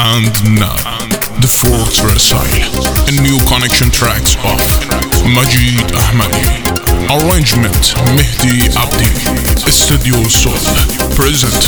And now, the fourth recital, a new connection tracks of Majid Ahmadi, arrangement Mehdi Abdi, Studio Soul, present.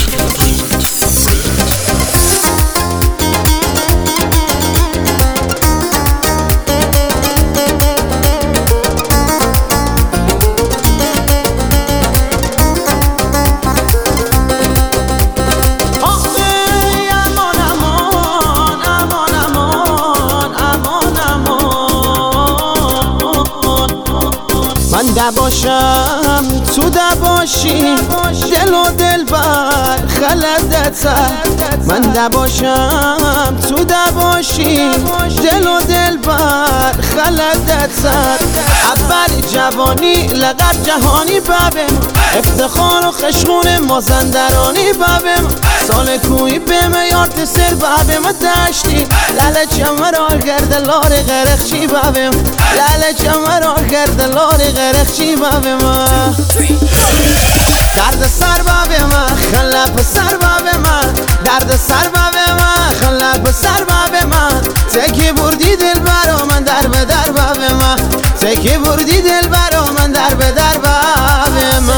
من نباشم تو نباشی دل و دلبر خلدت سر. من نباشم تو نباشی دل و دلبر خلدت سر. اول جوانی لقب جهانی ببم، افتخار و خشمون مازندرانی ببم. سال کوی به میارت سر ببم داشتی لاله چمرا گرد لار غرخچی ببم. لاله چمرا گرد لار غرخچی ببم. درد سر ببم خلف سر ببم. درد سر ببم خلف سر ببم. تکی بردی دل برا من در به در ببم. تکی بردی دل برا من در به در ببم.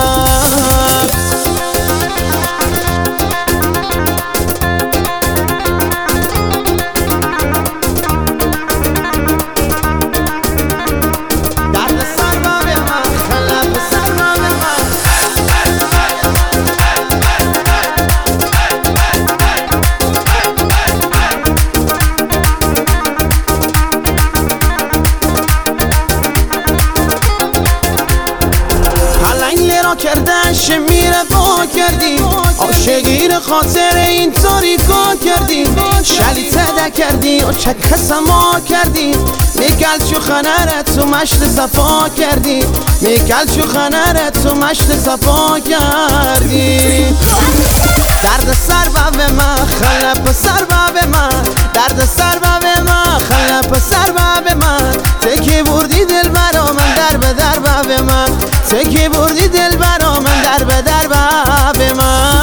کردن شمیره با کردی عاشقی خاطر اینطوری کا کردی. شلیته کردی و چک سما کردی. میکل چو خنرت تو مشت صفا کردی. میکل چو خنرت تو مشت صفا کردی. درد سر به من خلپ سر به من. درد سر به من خلپ سر به من. تکی بردی دل برا من در به در به من. تکی بردی دل برا من در به در به من.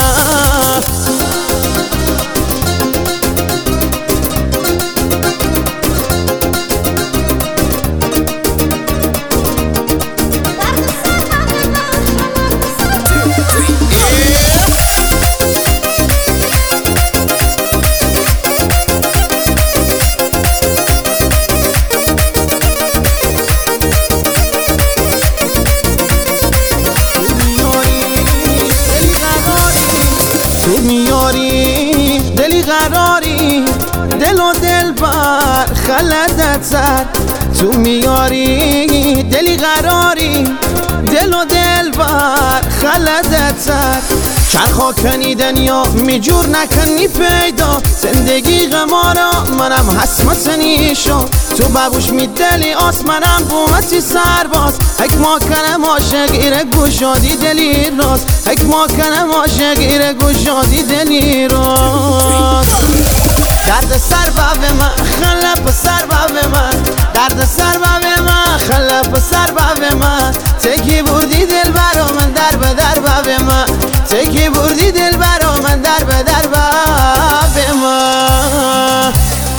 تو میاری دلی قراری دل و دل بر خلدت سر. تو میاری دلی قراری دل و دل بر خلدت سر. چرخا کنی دنیا میجور نکنی پیدا. زندگی غمارا منم حسمتنی شو. تو ببوش میدلی آسمنم بومتی سرباز. حک ما کنم عاشقیر گوشادی دلی راست. حک ما کنم عاشقیر گوشادی دلی راست. درد سر به من خلپ سر به من. درد سر به من خلپ سر به من. تکی بردی دل برا من در به در به من. تکی بردی دل برا من در به در به من.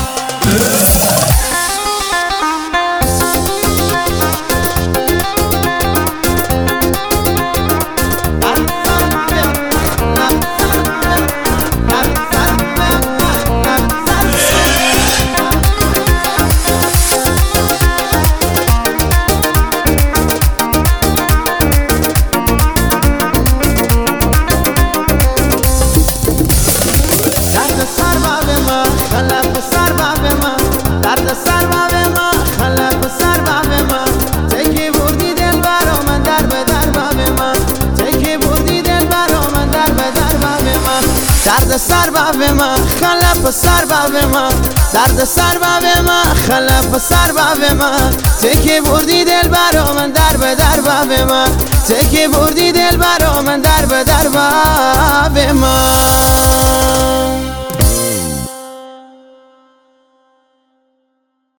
درد سر به من خلف سر به من. درد سر به من خلف سر به من. تکی بردی دل برا من در به در به من. تکی بردی دل برا من در به در به من.